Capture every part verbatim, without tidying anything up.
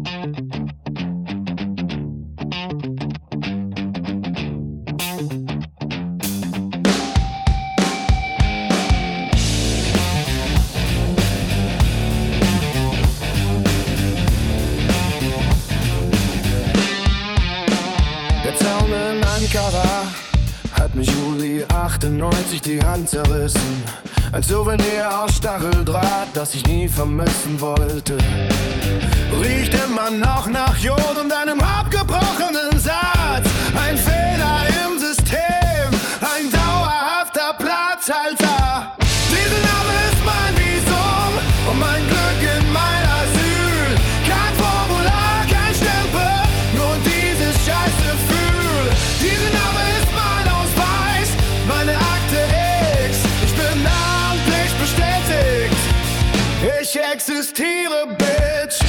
Hat mich Juli achtundneunzig die Hand zerrissen. Ein Souvenir aus Stacheldraht, das ich nie vermissen wollte. Riecht immer noch nach Jod und einem abgebrochenen Satz. Ein Fehler im System, ein dauerhafter Platzhalter. Diese Narbe ist mein Visum und mein Glück in mein Asyl. Kein Formular, kein Stempel, nur dieses Scheißgefühl. Diese Narbe ist mein Ausweis, meine Akte X. Ich bin amtlich bestätigt, ich existiere, Bitch.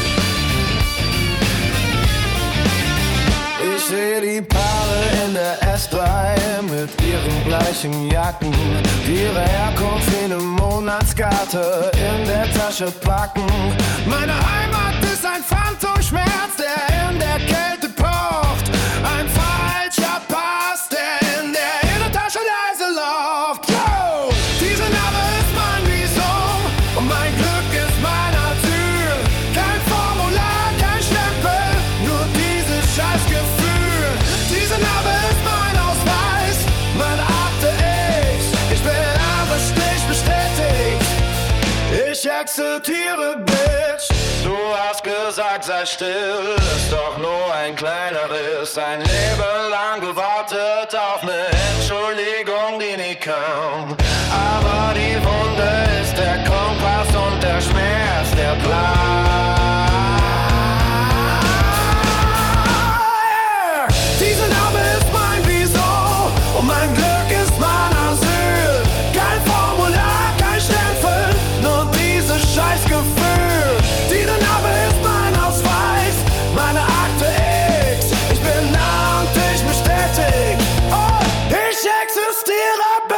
Ich sehe die Paare in der S drei mit ihren bleichen Jacken, die ihre Herkunft wie eine Monatskarte in der Tasche packen. Meine Heimat ist ein Phantomschmerz, der in der Kälte pocht. Ein falscher Pass, der in der Innentasche leise läuft. Yo! Diese Narbe ist mein Visum und mein Glück ist mein Asyl. Kein Formular, kein Stempel, nur dieses Scheißgefühl. Diese Narbe ist mein Ausweis, meine Akte X. Ich bin amtlich bestätigt, ich akzeptiere, Bitch. Du hast gesagt, sei still, ist doch nur ein kleiner Riss. Ein Leben lang gewartet auf ne Entschuldigung, die nie kam. Aber die Wunde ist der Kompass und der Schmerz der Plan. Diese Narbe ist mein Visum und mein Glück ist mein Asyl. Kein Formular, kein Stempel, nur dieses Scheißgefühl. Diese Narbe ist mein Ausweis, meine Akte X. Ich bin amtlich bestätigt, oh, ich existiere.